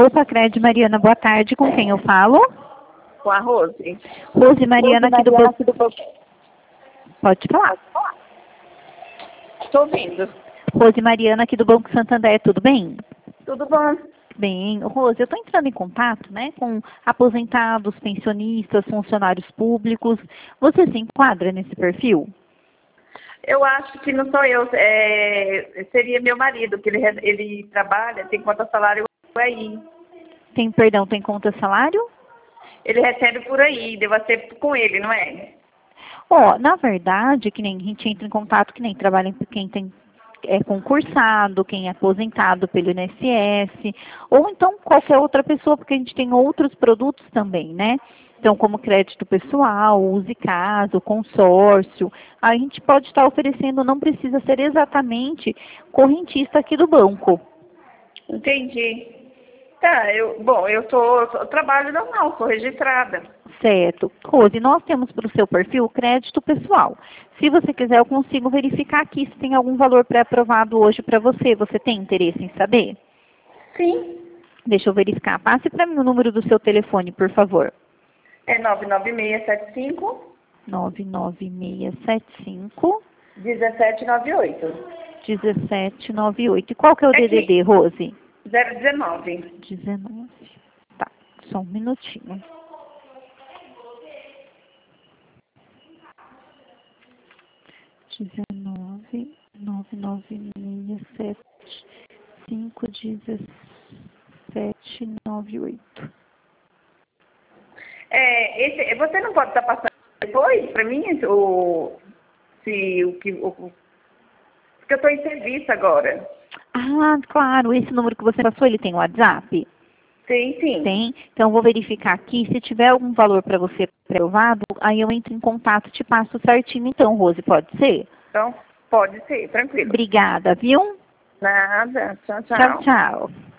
Poupa Cred, Mariana, boa tarde. Com quem eu falo? Com a Rose. Rose Mariana, aqui do Banco. Pode falar. Estou ouvindo. Rose Mariana, aqui do Banco Santander, tudo bem? Tudo bom? Bem, Rose, eu estou entrando em contato, né, com aposentados, pensionistas, funcionários públicos. Você se enquadra nesse perfil? Eu acho que não sou eu, seria meu marido, que ele trabalha, tem conta salário aí. Tem conta salário? Ele recebe por aí, deva ser com ele, não é? Na verdade, que nem a gente entra em contato, que nem trabalha quem é concursado, quem é aposentado pelo INSS, ou então qualquer outra pessoa, porque a gente tem outros produtos também, né? Então, como crédito pessoal, use caso, consórcio, a gente pode estar oferecendo, não precisa ser exatamente correntista aqui do banco. Entendi. Tá, eu trabalho normal, sou registrada. Certo. Rose, nós temos para o seu perfil crédito pessoal. Se você quiser, eu consigo verificar aqui se tem algum valor pré-aprovado hoje para você. Você tem interesse em saber? Sim. Deixa eu verificar. Passe para mim o número do seu telefone, por favor. É 99675 99675 1798. 1798. E qual que é o DDD, Rose? 019. 19. Tá, só um minutinho. Dezenove, 99675 1798. Você não pode estar passando depois para mim porque eu estou em serviço agora. Ah, claro, esse número que você passou, ele tem WhatsApp? Sim, sim. Tem? Então, eu vou verificar aqui. Se tiver algum valor para você aprovado, aí eu entro em contato e te passo certinho. Então, Rose, pode ser? Então, pode ser, tranquilo. Obrigada, viu? Nada. Tchau, tchau. Tchau, tchau.